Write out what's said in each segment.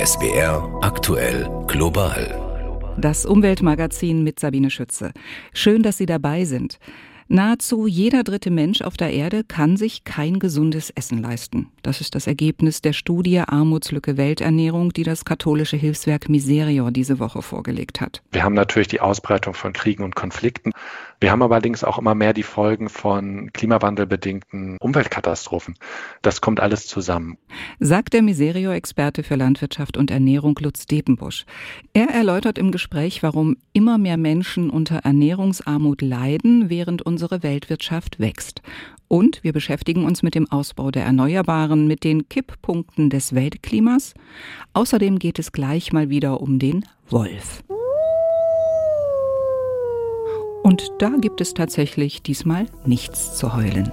SWR aktuell global. Das Umweltmagazin mit Sabine Schütze. Schön, dass Sie dabei sind. Nahezu jeder dritte Mensch auf der Erde kann sich kein gesundes Essen leisten. Das ist das Ergebnis der Studie Armutslücke Welternährung, die das katholische Hilfswerk Miserio diese Woche vorgelegt hat. Wir haben natürlich die Ausbreitung von Kriegen und Konflikten. Wir haben allerdings auch immer mehr die Folgen von klimawandelbedingten Umweltkatastrophen. Das kommt alles zusammen. Sagt der Miserio-Experte für Landwirtschaft und Ernährung Lutz Depenbusch. Er erläutert im Gespräch, warum immer mehr Menschen unter Ernährungsarmut leiden, während unsere Weltwirtschaft wächst. Und wir beschäftigen uns mit dem Ausbau der Erneuerbaren, mit den Kipppunkten des Weltklimas. Außerdem geht es gleich mal wieder um den Wolf. Und da gibt es tatsächlich diesmal nichts zu heulen.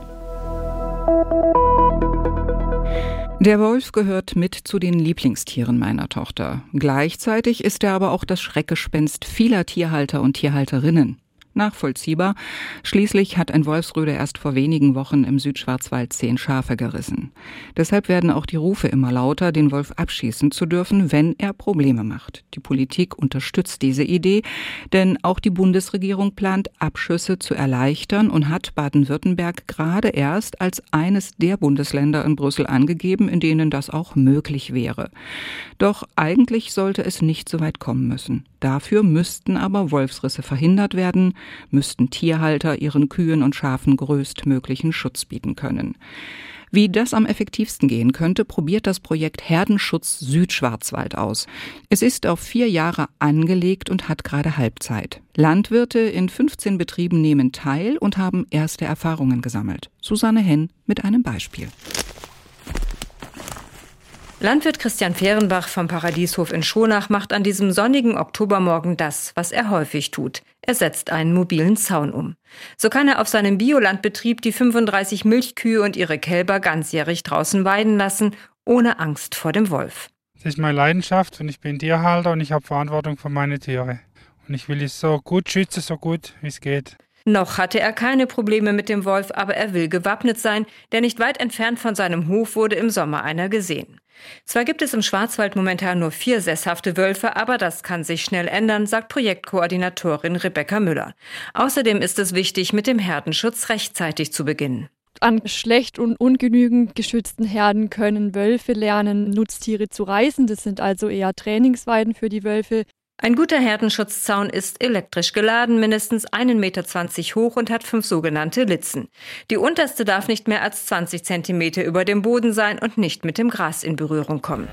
Der Wolf gehört mit zu den Lieblingstieren meiner Tochter. Gleichzeitig ist er aber auch das Schreckgespenst vieler Tierhalter und Tierhalterinnen. Nachvollziehbar. Schließlich hat ein Wolfsrudel erst vor wenigen Wochen im Südschwarzwald 10 Schafe gerissen. Deshalb werden auch die Rufe immer lauter, den Wolf abschießen zu dürfen, wenn er Probleme macht. Die Politik unterstützt diese Idee, denn auch die Bundesregierung plant, Abschüsse zu erleichtern und hat Baden-Württemberg gerade erst als eines der Bundesländer in Brüssel angegeben, in denen das auch möglich wäre. Doch eigentlich sollte es nicht so weit kommen müssen. Dafür müssten aber Wolfsrisse verhindert werden, müssten Tierhalter ihren Kühen und Schafen größtmöglichen Schutz bieten können. Wie das am effektivsten gehen könnte, probiert das Projekt Herdenschutz Südschwarzwald aus. Es ist auf 4 Jahre angelegt und hat gerade Halbzeit. Landwirte in 15 Betrieben nehmen teil und haben erste Erfahrungen gesammelt. Susanne Henn mit einem Beispiel. Landwirt Christian Fehrenbach vom Paradieshof in Schonach macht an diesem sonnigen Oktobermorgen das, was er häufig tut. Er setzt einen mobilen Zaun um. So kann er auf seinem Biolandbetrieb die 35 Milchkühe und ihre Kälber ganzjährig draußen weiden lassen, ohne Angst vor dem Wolf. Das ist meine Leidenschaft und ich bin Tierhalter und ich habe Verantwortung für meine Tiere. Und ich will es so gut schützen, so gut wie es geht. Noch hatte er keine Probleme mit dem Wolf, aber er will gewappnet sein, denn nicht weit entfernt von seinem Hof wurde im Sommer einer gesehen. Zwar gibt es im Schwarzwald momentan nur 4 sesshafte Wölfe, aber das kann sich schnell ändern, sagt Projektkoordinatorin Rebecca Müller. Außerdem ist es wichtig, mit dem Herdenschutz rechtzeitig zu beginnen. An schlecht und ungenügend geschützten Herden können Wölfe lernen, Nutztiere zu reißen. Das sind also eher Trainingsweiden für die Wölfe. Ein guter Herdenschutzzaun ist elektrisch geladen, mindestens 1,20 Meter hoch und hat 5 sogenannte Litzen. Die unterste darf nicht mehr als 20 Zentimeter über dem Boden sein und nicht mit dem Gras in Berührung kommen.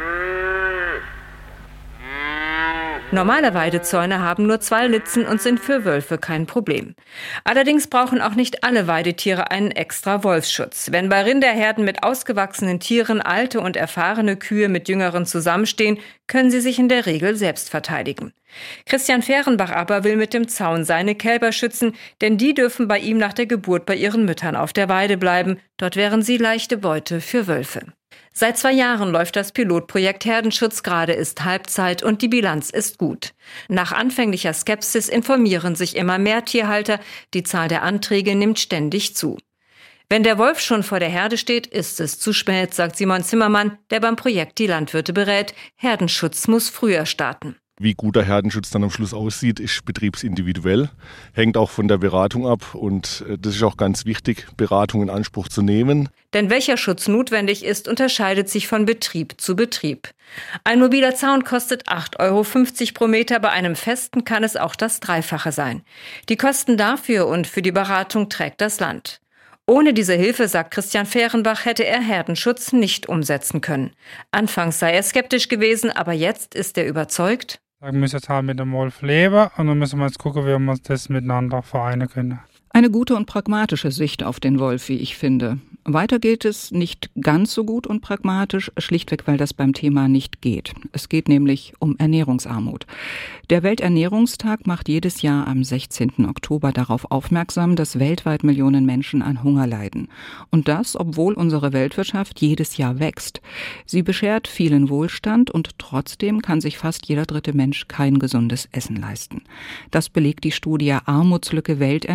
Normale Weidezäune haben nur 2 Litzen und sind für Wölfe kein Problem. Allerdings brauchen auch nicht alle Weidetiere einen extra Wolfsschutz. Wenn bei Rinderherden mit ausgewachsenen Tieren alte und erfahrene Kühe mit jüngeren zusammenstehen, können sie sich in der Regel selbst verteidigen. Christian Fehrenbach aber will mit dem Zaun seine Kälber schützen, denn die dürfen bei ihm nach der Geburt bei ihren Müttern auf der Weide bleiben. Dort wären sie leichte Beute für Wölfe. Seit 2 Jahren läuft das Pilotprojekt Herdenschutz, gerade ist Halbzeit und die Bilanz ist gut. Nach anfänglicher Skepsis informieren sich immer mehr Tierhalter, die Zahl der Anträge nimmt ständig zu. Wenn der Wolf schon vor der Herde steht, ist es zu spät, sagt Simon Zimmermann, der beim Projekt die Landwirte berät. Herdenschutz muss früher starten. Wie guter Herdenschutz dann am Schluss aussieht, ist betriebsindividuell, hängt auch von der Beratung ab und das ist auch ganz wichtig, Beratung in Anspruch zu nehmen. Denn welcher Schutz notwendig ist, unterscheidet sich von Betrieb zu Betrieb. Ein mobiler Zaun kostet 8,50 € pro Meter, bei einem festen kann es auch das Dreifache sein. Die Kosten dafür und für die Beratung trägt das Land. Ohne diese Hilfe, sagt Christian Fehrenbach, hätte er Herdenschutz nicht umsetzen können. Anfangs sei er skeptisch gewesen, aber jetzt ist er überzeugt. Wir müssen jetzt halt mit dem Wolf leben und dann müssen wir jetzt gucken, wie wir das miteinander vereinen können. Eine gute und pragmatische Sicht auf den Wolf, wie ich finde. Weiter geht es nicht ganz so gut und pragmatisch, schlichtweg, weil das beim Thema nicht geht. Es geht nämlich um Ernährungsarmut. Der Welternährungstag macht jedes Jahr am 16. Oktober darauf aufmerksam, dass weltweit Millionen Menschen an Hunger leiden. Und das, obwohl unsere Weltwirtschaft jedes Jahr wächst. Sie beschert vielen Wohlstand und trotzdem kann sich fast jeder dritte Mensch kein gesundes Essen leisten. Das belegt die Studie Armutslücke Welternährung, die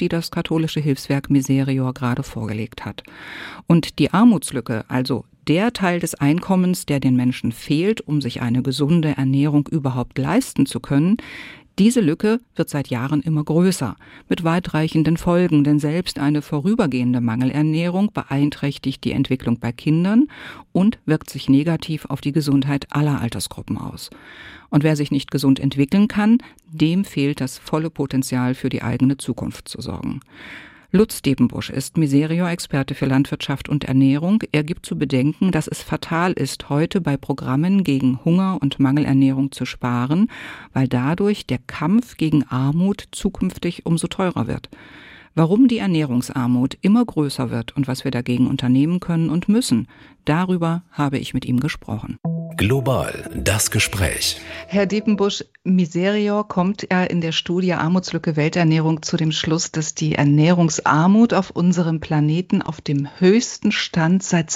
die das katholische Hilfswerk Miserior gerade vorgelegt hat. Und die Armutslücke, also der Teil des Einkommens, der den Menschen fehlt, um sich eine gesunde Ernährung überhaupt leisten zu können, diese Lücke wird seit Jahren immer größer, mit weitreichenden Folgen, denn selbst eine vorübergehende Mangelernährung beeinträchtigt die Entwicklung bei Kindern und wirkt sich negativ auf die Gesundheit aller Altersgruppen aus. Und wer sich nicht gesund entwickeln kann, dem fehlt das volle Potenzial für die eigene Zukunft zu sorgen. Lutz Depenbusch ist Miserior-Experte für Landwirtschaft und Ernährung. Er gibt zu bedenken, dass es fatal ist, heute bei Programmen gegen Hunger und Mangelernährung zu sparen, weil dadurch der Kampf gegen Armut zukünftig umso teurer wird. Warum die Ernährungsarmut immer größer wird und was wir dagegen unternehmen können und müssen, darüber habe ich mit ihm gesprochen. Global, das Gespräch. Herr Depenbusch, Miserior kommt ja in der Studie Armutslücke Welternährung zu dem Schluss, dass die Ernährungsarmut auf unserem Planeten auf dem höchsten Stand seit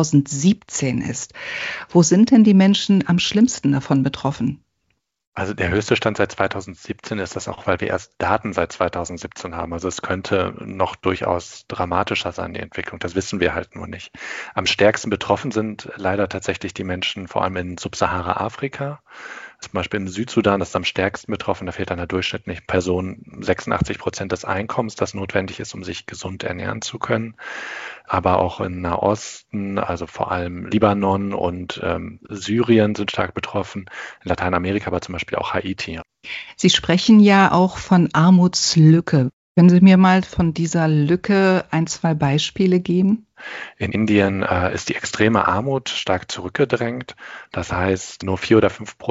2017 ist. Wo sind denn die Menschen am schlimmsten davon betroffen? Also der höchste Stand seit 2017 ist das auch, weil wir erst Daten seit 2017 haben. Also es könnte noch durchaus dramatischer sein, die Entwicklung. Das wissen wir halt nur nicht. Am stärksten betroffen sind leider tatsächlich die Menschen, vor allem in Subsahara-Afrika. Zum Beispiel im Südsudan ist am stärksten betroffen. Da fehlt einer durchschnittlichen Person 86% des Einkommens, das notwendig ist, um sich gesund ernähren zu können. Aber auch in Nahosten, also vor allem Libanon und Syrien sind stark betroffen. In Lateinamerika, aber zum Beispiel auch Haiti. Sie sprechen ja auch von Armutslücke. Können Sie mir mal von dieser Lücke 1-2 Beispiele geben? In Indien ist die extreme Armut stark zurückgedrängt. Das heißt, nur 4 oder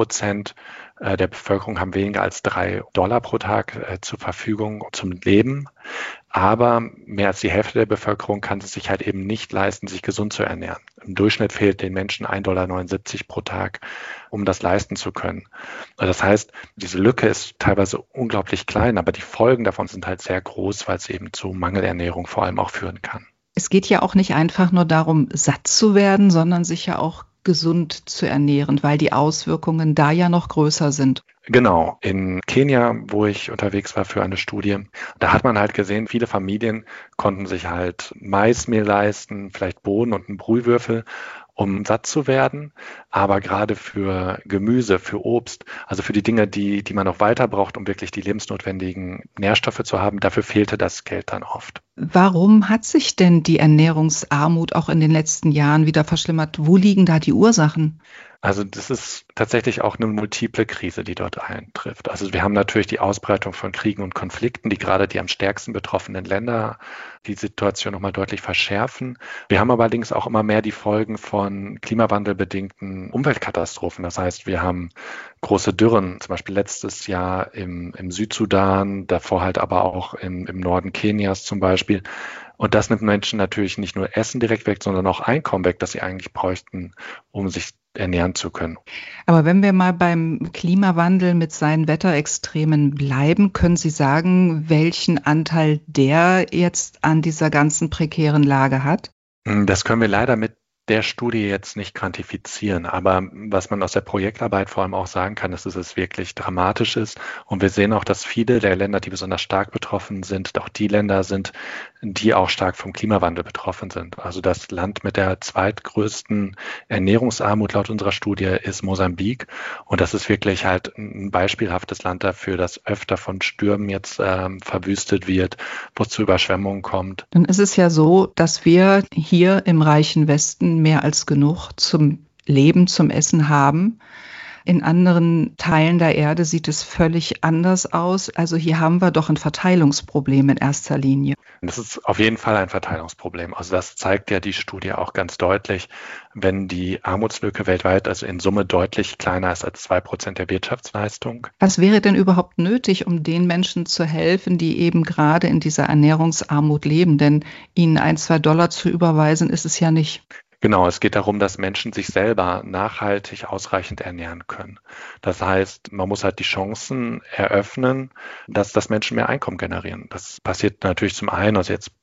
5% der Bevölkerung haben weniger als $3 pro Tag zur Verfügung zum Leben. Aber mehr als die Hälfte der Bevölkerung kann es sich halt eben nicht leisten, sich gesund zu ernähren. Im Durchschnitt fehlt den Menschen $1,79 pro Tag, um das leisten zu können. Das heißt, diese Lücke ist teilweise unglaublich klein, aber die Folgen davon sind halt sehr groß, weil es eben zu Mangelernährung vor allem auch führen kann. Es geht ja auch nicht einfach nur darum, satt zu werden, sondern sich ja auch gesund zu ernähren, weil die Auswirkungen da ja noch größer sind. Genau. In Kenia, wo ich unterwegs war für eine Studie, da hat man halt gesehen, viele Familien konnten sich halt Maismehl leisten, vielleicht Bohnen und einen Brühwürfel, um satt zu werden. Aber gerade für Gemüse, für Obst, also für die Dinge, die man noch weiter braucht, um wirklich die lebensnotwendigen Nährstoffe zu haben, dafür fehlte das Geld dann oft. Warum hat sich denn die Ernährungsarmut auch in den letzten Jahren wieder verschlimmert? Wo liegen da die Ursachen? Also das ist tatsächlich auch eine multiple Krise, die dort eintrifft. Also wir haben natürlich die Ausbreitung von Kriegen und Konflikten, die gerade die am stärksten betroffenen Länder die Situation nochmal deutlich verschärfen. Wir haben allerdings auch immer mehr die Folgen von klimawandelbedingten Umweltkatastrophen. Das heißt, wir haben große Dürren, zum Beispiel letztes Jahr im Südsudan, davor halt aber auch im Norden Kenias zum Beispiel. Und das nimmt Menschen natürlich nicht nur Essen direkt weg, sondern auch Einkommen weg, das sie eigentlich bräuchten, um sich ernähren zu können. Aber wenn wir mal beim Klimawandel mit seinen Wetterextremen bleiben, können Sie sagen, welchen Anteil der jetzt an dieser ganzen prekären Lage hat? Das können wir leider mit der Studie jetzt nicht quantifizieren, aber was man aus der Projektarbeit vor allem auch sagen kann, ist, dass es wirklich dramatisch ist und wir sehen auch, dass viele der Länder, die besonders stark betroffen sind, auch die Länder sind, die auch stark vom Klimawandel betroffen sind. Also das Land mit der zweitgrößten Ernährungsarmut laut unserer Studie ist Mosambik und das ist wirklich halt ein beispielhaftes Land dafür, dass öfter von Stürmen jetzt verwüstet wird, wo es zu Überschwemmungen kommt. Dann ist es ja so, dass wir hier im reichen Westen mehr als genug zum Leben, zum Essen haben. In anderen Teilen der Erde sieht es völlig anders aus. Also hier haben wir doch ein Verteilungsproblem in erster Linie. Das ist auf jeden Fall ein Verteilungsproblem. Also das zeigt ja die Studie auch ganz deutlich. Wenn die Armutslücke weltweit also in Summe deutlich kleiner ist als 2% der Wirtschaftsleistung. Was wäre denn überhaupt nötig, um den Menschen zu helfen, die eben gerade in dieser Ernährungsarmut leben? Denn ihnen $1-2 zu überweisen, ist es ja nicht. Genau, es geht darum, dass Menschen sich selber nachhaltig ausreichend ernähren können. Das heißt, man muss halt die Chancen eröffnen, dass Menschen mehr Einkommen generieren. Das passiert natürlich zum einen, also jetzt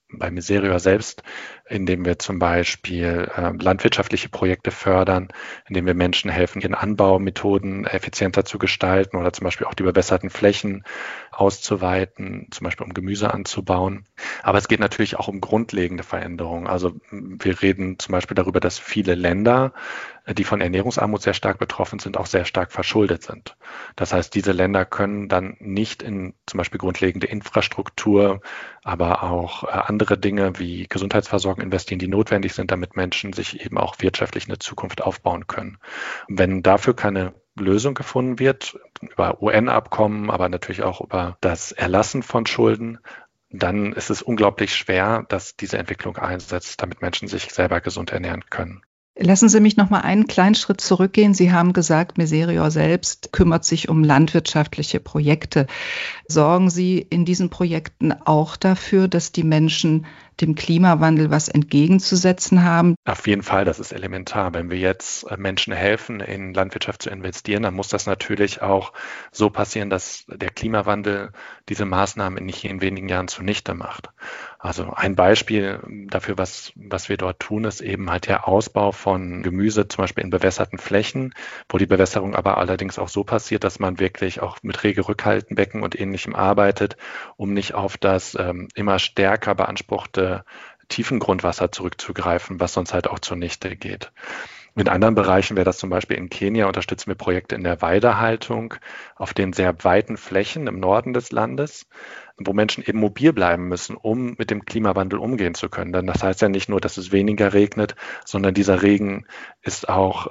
bei Miserior selbst, indem wir zum Beispiel landwirtschaftliche Projekte fördern, indem wir Menschen helfen, ihren Anbaumethoden effizienter zu gestalten oder zum Beispiel auch die bewässerten Flächen auszuweiten, zum Beispiel um Gemüse anzubauen. Aber es geht natürlich auch um grundlegende Veränderungen. Also wir reden zum Beispiel darüber, dass viele Länder, die von Ernährungsarmut sehr stark betroffen sind, auch sehr stark verschuldet sind. Das heißt, diese Länder können dann nicht in zum Beispiel grundlegende Infrastruktur, aber auch andere Dinge wie Gesundheitsversorgung investieren, die notwendig sind, damit Menschen sich eben auch wirtschaftlich eine Zukunft aufbauen können. Und wenn dafür keine Lösung gefunden wird, über UN-Abkommen, aber natürlich auch über das Erlassen von Schulden, dann ist es unglaublich schwer, dass diese Entwicklung einsetzt, damit Menschen sich selber gesund ernähren können. Lassen Sie mich noch mal einen kleinen Schritt zurückgehen. Sie haben gesagt, Miserior selbst kümmert sich um landwirtschaftliche Projekte. Sorgen Sie in diesen Projekten auch dafür, dass die Menschen dem Klimawandel was entgegenzusetzen haben? Auf jeden Fall, das ist elementar. Wenn wir jetzt Menschen helfen, in Landwirtschaft zu investieren, dann muss das natürlich auch so passieren, dass der Klimawandel diese Maßnahmen nicht in wenigen Jahren zunichte macht. Also ein Beispiel dafür, was wir dort tun, ist eben halt der Ausbau von Gemüse, zum Beispiel in bewässerten Flächen, wo die Bewässerung aber allerdings auch so passiert, dass man wirklich auch mit Regelrückhaltenbecken und Ähnlichem arbeitet, um nicht auf das immer stärker beanspruchte Tiefengrundwasser zurückzugreifen, was sonst halt auch zunichte geht. In anderen Bereichen wäre das zum Beispiel in Kenia, unterstützen wir Projekte in der Weidehaltung auf den sehr weiten Flächen im Norden des Landes, wo Menschen eben mobil bleiben müssen, um mit dem Klimawandel umgehen zu können. Denn das heißt ja nicht nur, dass es weniger regnet, sondern dieser Regen ist auch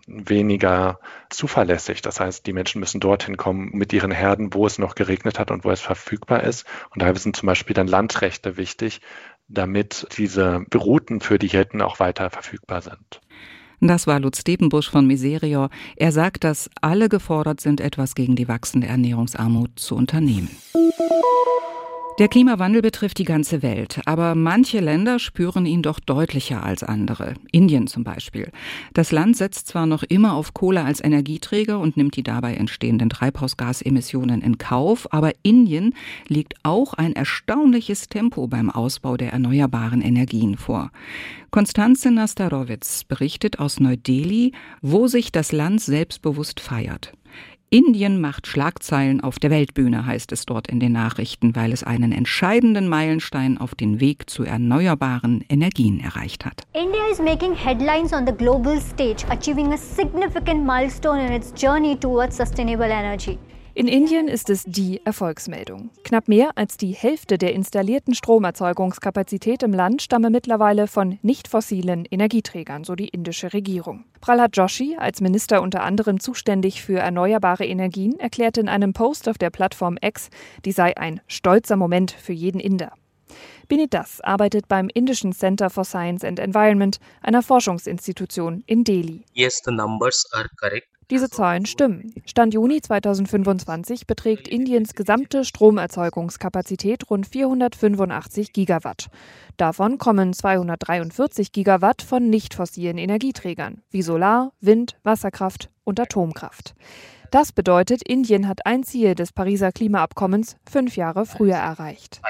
weniger zuverlässig. Das heißt, die Menschen müssen dorthin kommen mit ihren Herden, wo es noch geregnet hat und wo es verfügbar ist. Und daher sind zum Beispiel dann Landrechte wichtig, damit diese Routen für die Hirten auch weiter verfügbar sind. Das war Lutz Depenbusch von Miserior. Er sagt, dass alle gefordert sind, etwas gegen die wachsende Ernährungsarmut zu unternehmen. Der Klimawandel betrifft die ganze Welt, aber manche Länder spüren ihn doch deutlicher als andere. Indien zum Beispiel. Das Land setzt zwar noch immer auf Kohle als Energieträger und nimmt die dabei entstehenden Treibhausgasemissionen in Kauf, aber Indien legt auch ein erstaunliches Tempo beim Ausbau der erneuerbaren Energien vor. Konstanze Nastarowitz berichtet aus Neu-Delhi, wo sich das Land selbstbewusst feiert. Indien macht Schlagzeilen auf der Weltbühne, heißt es dort in den Nachrichten, weil es einen entscheidenden Meilenstein auf den Weg zu erneuerbaren Energien erreicht hat. India is making headlines on the global stage, achieving a significant milestone in its journey towards sustainable energy. In Indien ist es die Erfolgsmeldung. Knapp mehr als die Hälfte der installierten Stromerzeugungskapazität im Land stamme mittlerweile von nicht fossilen Energieträgern, so die indische Regierung. Prahlad Joshi, als Minister unter anderem zuständig für erneuerbare Energien, erklärte in einem Post auf der Plattform X, die sei ein stolzer Moment für jeden Inder. Binit Das arbeitet beim Indischen Center for Science and Environment, einer Forschungsinstitution in Delhi. Yes, the numbers are correct. Diese Zahlen stimmen. Stand Juni 2025 beträgt Indiens gesamte Stromerzeugungskapazität rund 485 Gigawatt. Davon kommen 243 Gigawatt von nicht fossilen Energieträgern, wie Solar, Wind, Wasserkraft und Atomkraft. Das bedeutet, Indien hat ein Ziel des Pariser Klimaabkommens 5 Jahre früher erreicht.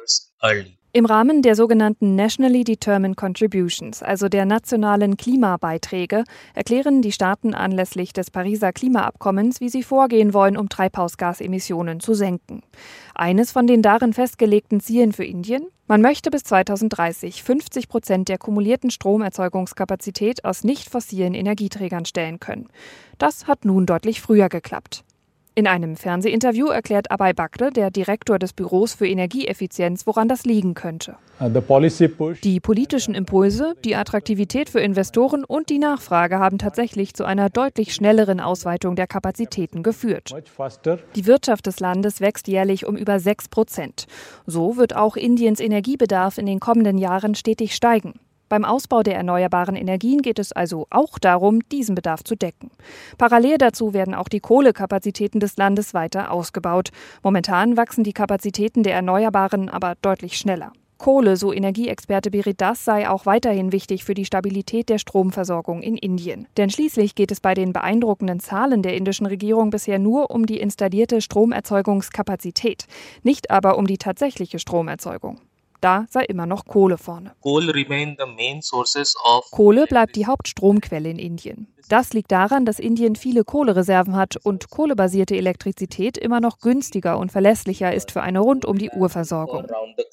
Im Rahmen der sogenannten Nationally Determined Contributions, also der nationalen Klimabeiträge, erklären die Staaten anlässlich des Pariser Klimaabkommens, wie sie vorgehen wollen, um Treibhausgasemissionen zu senken. Eines von den darin festgelegten Zielen für Indien? Man möchte bis 2030 50% der kumulierten Stromerzeugungskapazität aus nicht fossilen Energieträgern stellen können. Das hat nun deutlich früher geklappt. In einem Fernsehinterview erklärt Abhay Bakre, der Direktor des Büros für Energieeffizienz, woran das liegen könnte. Die politischen Impulse, die Attraktivität für Investoren und die Nachfrage haben tatsächlich zu einer deutlich schnelleren Ausweitung der Kapazitäten geführt. Die Wirtschaft des Landes wächst jährlich um über 6%. So wird auch Indiens Energiebedarf in den kommenden Jahren stetig steigen. Beim Ausbau der erneuerbaren Energien geht es also auch darum, diesen Bedarf zu decken. Parallel dazu werden auch die Kohlekapazitäten des Landes weiter ausgebaut. Momentan wachsen die Kapazitäten der Erneuerbaren aber deutlich schneller. Kohle, so Energieexperte Binit Das, sei auch weiterhin wichtig für die Stabilität der Stromversorgung in Indien. Denn schließlich geht es bei den beeindruckenden Zahlen der indischen Regierung bisher nur um die installierte Stromerzeugungskapazität, nicht aber um die tatsächliche Stromerzeugung. Da sei immer noch Kohle vorne. Coal remain the main sources of Kohle bleibt die Hauptstromquelle in Indien. Das liegt daran, dass Indien viele Kohlereserven hat und kohlebasierte Elektrizität immer noch günstiger und verlässlicher ist für eine Rund-um-die-Uhr-Versorgung.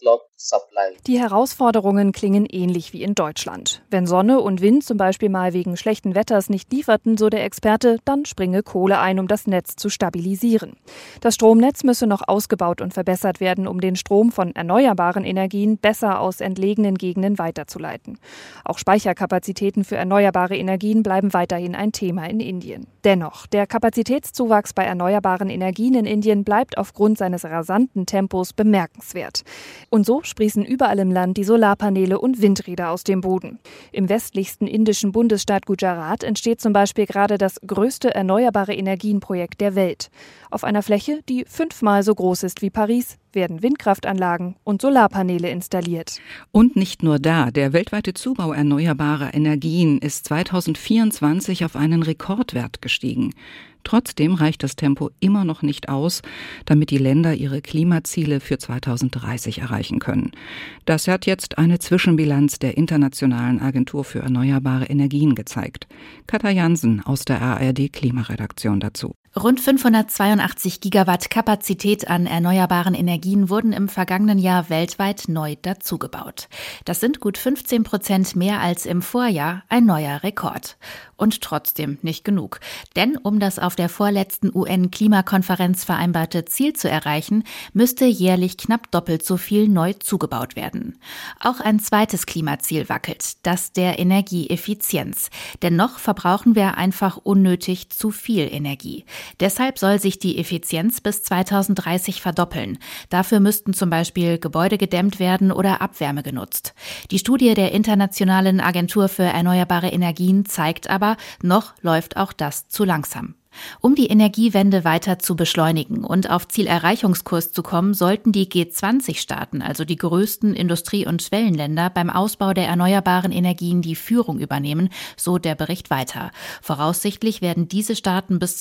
Die Herausforderungen klingen ähnlich wie in Deutschland. Wenn Sonne und Wind zum Beispiel mal wegen schlechten Wetters nicht lieferten, so der Experte, dann springe Kohle ein, um das Netz zu stabilisieren. Das Stromnetz müsse noch ausgebaut und verbessert werden, um den Strom von erneuerbaren Energien besser aus entlegenen Gegenden weiterzuleiten. Auch Speicherkapazitäten für erneuerbare Energien bleiben weiterhin ein Thema in Indien. Dennoch, der Kapazitätszuwachs bei erneuerbaren Energien in Indien bleibt aufgrund seines rasanten Tempos bemerkenswert. Und so sprießen überall im Land die Solarpaneele und Windräder aus dem Boden. Im westlichsten indischen Bundesstaat Gujarat entsteht zum Beispiel gerade das größte erneuerbare Energienprojekt der Welt. Auf einer Fläche, die 5-mal so groß ist wie Paris, werden Windkraftanlagen und Solarpaneele installiert. Und nicht nur da, der weltweite Zubau erneuerbarer Energien ist 2024 auf einen Rekordwert gestiegen. Trotzdem reicht das Tempo immer noch nicht aus, damit die Länder ihre Klimaziele für 2030 erreichen können. Das hat jetzt eine Zwischenbilanz der Internationalen Agentur für Erneuerbare Energien gezeigt. Katja Jansen aus der ARD-Klimaredaktion dazu. Rund 582 Gigawatt Kapazität an erneuerbaren Energien wurden im vergangenen Jahr weltweit neu dazugebaut. Das sind gut 15% mehr als im Vorjahr, ein neuer Rekord. Und trotzdem nicht genug. Denn um das auf der vorletzten UN-Klimakonferenz vereinbarte Ziel zu erreichen, müsste jährlich knapp doppelt so viel neu zugebaut werden. Auch ein zweites Klimaziel wackelt, das der Energieeffizienz. Denn noch verbrauchen wir einfach unnötig zu viel Energie. Deshalb soll sich die Effizienz bis 2030 verdoppeln. Dafür müssten zum Beispiel Gebäude gedämmt werden oder Abwärme genutzt. Die Studie der Internationalen Agentur für Erneuerbare Energien zeigt aber, noch läuft auch das zu langsam. Um die Energiewende weiter zu beschleunigen und auf Zielerreichungskurs zu kommen, sollten die G20-Staaten, also die größten Industrie- und Schwellenländer, beim Ausbau der erneuerbaren Energien die Führung übernehmen, so der Bericht weiter. Voraussichtlich werden diese Staaten bis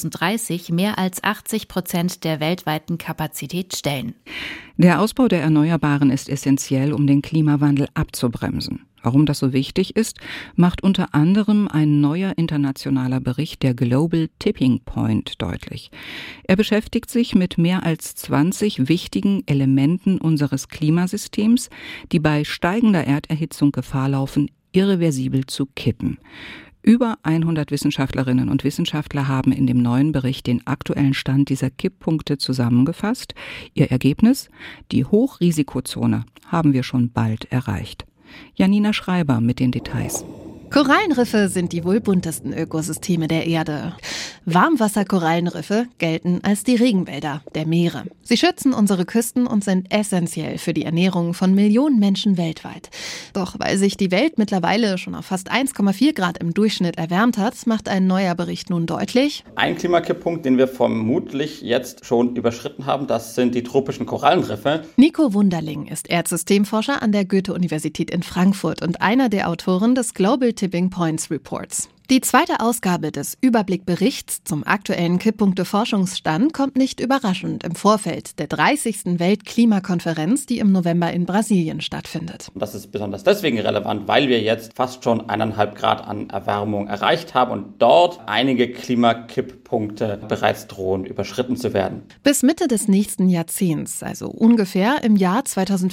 2030 mehr als 80% der weltweiten Kapazität stellen. Der Ausbau der Erneuerbaren ist essentiell, um den Klimawandel abzubremsen. Warum das so wichtig ist, macht unter anderem ein neuer internationaler Bericht der Global Tipping Point deutlich. Er beschäftigt sich mit mehr als 20 wichtigen Elementen unseres Klimasystems, die bei steigender Erderhitzung Gefahr laufen, irreversibel zu kippen. Über 100 Wissenschaftlerinnen und Wissenschaftler haben in dem neuen Bericht den aktuellen Stand dieser Kipppunkte zusammengefasst. Ihr Ergebnis? Die Hochrisikozone haben wir schon bald erreicht. Janina Schreiber mit den Details. Korallenriffe sind die wohl buntesten Ökosysteme der Erde. Warmwasserkorallenriffe gelten als die Regenwälder der Meere. Sie schützen unsere Küsten und sind essentiell für die Ernährung von Millionen Menschen weltweit. Doch weil sich die Welt mittlerweile schon auf fast 1,4 Grad im Durchschnitt erwärmt hat, macht ein neuer Bericht nun deutlich: Ein Klimakipppunkt, den wir vermutlich jetzt schon überschritten haben, das sind die tropischen Korallenriffe. Nico Wunderling ist Erdsystemforscher an der Goethe-Universität in Frankfurt und einer der Autoren des Global Tipping Points Reports. Die zweite Ausgabe des Überblickberichts zum aktuellen Kipppunkte-Forschungsstand kommt nicht überraschend im Vorfeld der 30. Weltklimakonferenz, die im November in Brasilien stattfindet. Das ist besonders deswegen relevant, weil wir jetzt fast schon 1,5 Grad an Erwärmung erreicht haben und dort einige Klimakipppunkte bereits drohen, überschritten zu werden. Bis Mitte des nächsten Jahrzehnts, also ungefähr im Jahr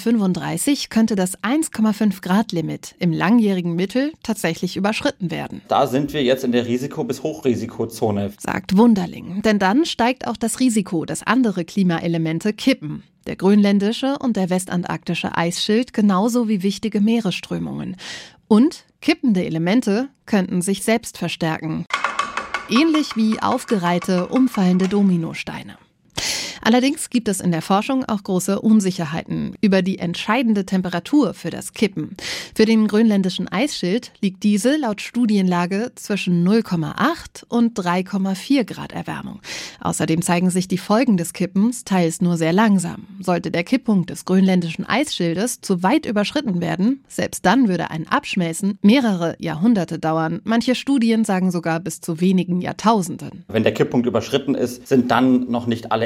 2035, könnte das 1,5-Grad-Limit im langjährigen Mittel tatsächlich überschritten werden. Da sind wir jetzt in der Risiko- bis Hochrisikozone, sagt Wunderling. Denn dann steigt auch das Risiko, dass andere Klimaelemente kippen. Der grönländische und der westantarktische Eisschild genauso wie wichtige Meeresströmungen. Und kippende Elemente könnten sich selbst verstärken. Ähnlich wie aufgereihte, umfallende Dominosteine. Allerdings gibt es in der Forschung auch große Unsicherheiten über die entscheidende Temperatur für das Kippen. Für den grönländischen Eisschild liegt diese laut Studienlage zwischen 0,8 und 3,4 Grad Erwärmung. Außerdem zeigen sich die Folgen des Kippens teils nur sehr langsam. Sollte der Kipppunkt des grönländischen Eisschildes zu weit überschritten werden, selbst dann würde ein Abschmelzen mehrere Jahrhunderte dauern. Manche Studien sagen sogar bis zu wenigen Jahrtausenden. Wenn der Kipppunkt überschritten ist, sind dann noch nicht alle Impacts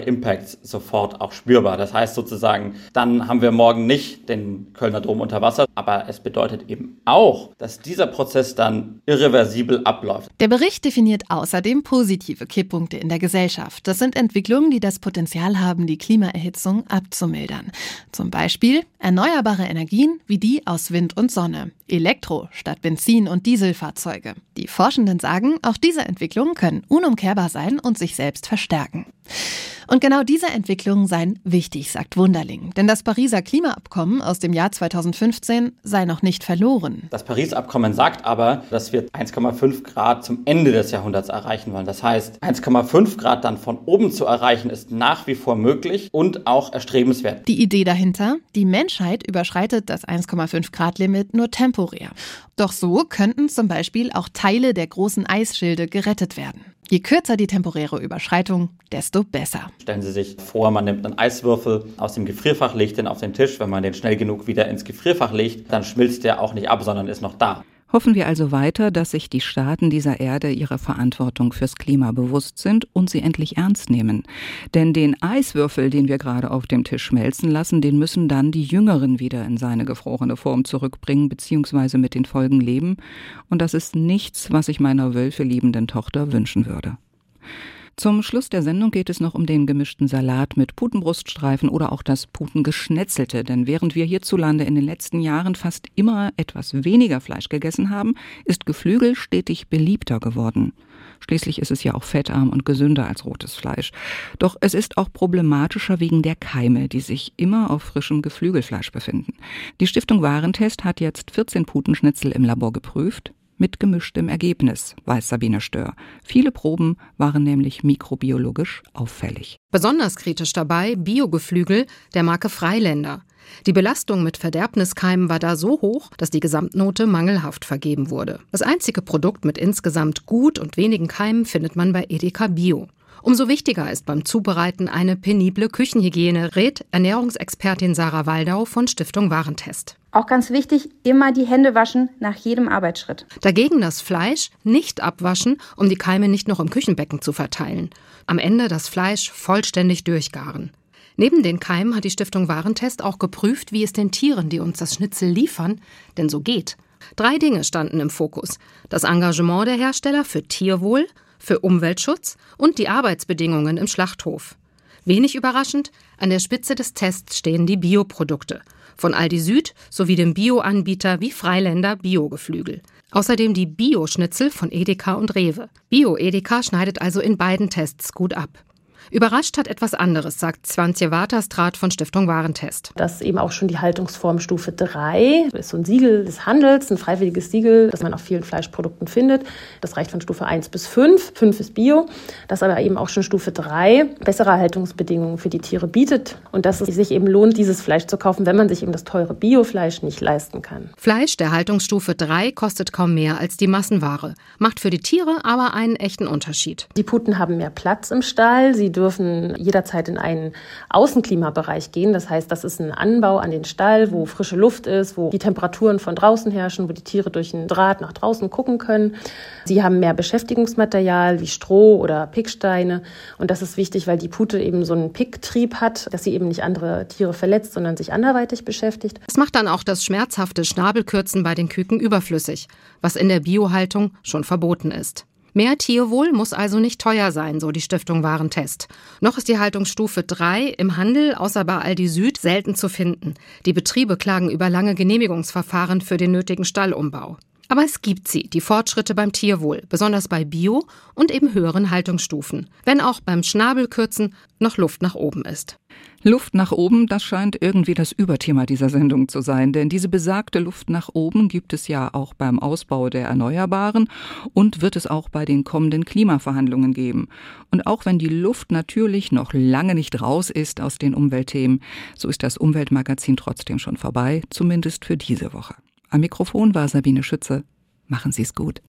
jetzt sofort auch spürbar. Das heißt sozusagen, dann haben wir morgen nicht den Kölner Dom unter Wasser, aber es bedeutet eben auch, dass dieser Prozess dann irreversibel abläuft. Der Bericht definiert außerdem positive Kipppunkte in der Gesellschaft. Das sind Entwicklungen, die das Potenzial haben, die Klimaerhitzung abzumildern. Zum Beispiel erneuerbare Energien wie die aus Wind und Sonne, Elektro statt Benzin- und Dieselfahrzeuge. Die Forschenden sagen, auch diese Entwicklungen können unumkehrbar sein und sich selbst verstärken. Und genau diese Entwicklungen seien wichtig, sagt Wunderling. Denn das Pariser Klimaabkommen aus dem Jahr 2015 sei noch nicht verloren. Das Paris-Abkommen sagt aber, dass wir 1,5 Grad zum Ende des Jahrhunderts erreichen wollen. Das heißt, 1,5 Grad dann von oben zu erreichen, ist nach wie vor möglich und auch erstrebenswert. Die Idee dahinter? Die Menschheit überschreitet das 1,5 Grad Limit nur temporär. Doch so könnten zum Beispiel auch Teile der großen Eisschilde gerettet werden. Je kürzer die temporäre Überschreitung, desto besser. Stellen Sie sich vor, man nimmt einen Eiswürfel aus dem Gefrierfach, legt den auf den Tisch. Wenn man den schnell genug wieder ins Gefrierfach legt, dann schmilzt der auch nicht ab, sondern ist noch da. Hoffen wir also weiter, dass sich die Staaten dieser Erde ihrer Verantwortung fürs Klima bewusst sind und sie endlich ernst nehmen. Denn den Eiswürfel, den wir gerade auf dem Tisch schmelzen lassen, den müssen dann die Jüngeren wieder in seine gefrorene Form zurückbringen bzw. mit den Folgen leben. Und das ist nichts, was ich meiner wölfeliebenden Tochter wünschen würde. Zum Schluss der Sendung geht es noch um den gemischten Salat mit Putenbruststreifen oder auch das Putengeschnetzelte. Denn während wir hierzulande in den letzten Jahren fast immer etwas weniger Fleisch gegessen haben, ist Geflügel stetig beliebter geworden. Schließlich ist es ja auch fettarm und gesünder als rotes Fleisch. Doch es ist auch problematischer wegen der Keime, die sich immer auf frischem Geflügelfleisch befinden. Die Stiftung Warentest hat jetzt 14 Putenschnitzel im Labor geprüft. Mit gemischtem Ergebnis, weiß Sabine Stör. Viele Proben waren nämlich mikrobiologisch auffällig. Besonders kritisch dabei Biogeflügel der Marke Freiländer. Die Belastung mit Verderbniskeimen war da so hoch, dass die Gesamtnote mangelhaft vergeben wurde. Das einzige Produkt mit insgesamt gut und wenigen Keimen findet man bei Edeka Bio. Umso wichtiger ist beim Zubereiten eine penible Küchenhygiene, rät Ernährungsexpertin Sarah Waldau von Stiftung Warentest. Auch ganz wichtig, immer die Hände waschen nach jedem Arbeitsschritt. Dagegen das Fleisch nicht abwaschen, um die Keime nicht noch im Küchenbecken zu verteilen. Am Ende das Fleisch vollständig durchgaren. Neben den Keimen hat die Stiftung Warentest auch geprüft, wie es den Tieren, die uns das Schnitzel liefern, denn so geht. 3 Dinge standen im Fokus: das Engagement der Hersteller für Tierwohl, für Umweltschutz und die Arbeitsbedingungen im Schlachthof. Wenig überraschend, an der Spitze des Tests stehen die Bioprodukte. Von Aldi Süd sowie dem Bio-Anbieter wie Freiländer Biogeflügel. Außerdem die Bio-Schnitzel von Edeka und Rewe. Bio-Edeka schneidet also in beiden Tests gut ab. Überrascht hat etwas anderes, sagt Swantje Waterstraat von Stiftung Warentest. Das ist eben auch schon die Haltungsform Stufe 3. Das ist so ein Siegel des Handels, ein freiwilliges Siegel, das man auf vielen Fleischprodukten findet. Das reicht von Stufe 1 bis 5. 5 ist Bio. Das aber eben auch schon Stufe 3 bessere Haltungsbedingungen für die Tiere bietet. Und dass es sich eben lohnt, dieses Fleisch zu kaufen, wenn man sich eben das teure Biofleisch nicht leisten kann. Fleisch der Haltungsstufe 3 kostet kaum mehr als die Massenware, macht für die Tiere aber einen echten Unterschied. Die Puten haben mehr Platz im Stall. Sie dürfen jederzeit in einen Außenklimabereich gehen. Das heißt, das ist ein Anbau an den Stall, wo frische Luft ist, wo die Temperaturen von draußen herrschen, wo die Tiere durch einen Draht nach draußen gucken können. Sie haben mehr Beschäftigungsmaterial wie Stroh oder Picksteine. Und das ist wichtig, weil die Pute eben so einen Picktrieb hat, dass sie eben nicht andere Tiere verletzt, sondern sich anderweitig beschäftigt. Das macht dann auch das schmerzhafte Schnabelkürzen bei den Küken überflüssig, was in der Biohaltung schon verboten ist. Mehr Tierwohl muss also nicht teuer sein, so die Stiftung Warentest. Noch ist die Haltungsstufe 3 im Handel außer bei Aldi Süd selten zu finden. Die Betriebe klagen über lange Genehmigungsverfahren für den nötigen Stallumbau. Aber es gibt sie, die Fortschritte beim Tierwohl, besonders bei Bio und eben höheren Haltungsstufen. Wenn auch beim Schnabelkürzen noch Luft nach oben ist. Luft nach oben, das scheint irgendwie das Überthema dieser Sendung zu sein. Denn diese besagte Luft nach oben gibt es ja auch beim Ausbau der Erneuerbaren und wird es auch bei den kommenden Klimaverhandlungen geben. Und auch wenn die Luft natürlich noch lange nicht raus ist aus den Umweltthemen, so ist das Umweltmagazin trotzdem schon vorbei, zumindest für diese Woche. Am Mikrofon war Sabine Schütze. Machen Sie es gut.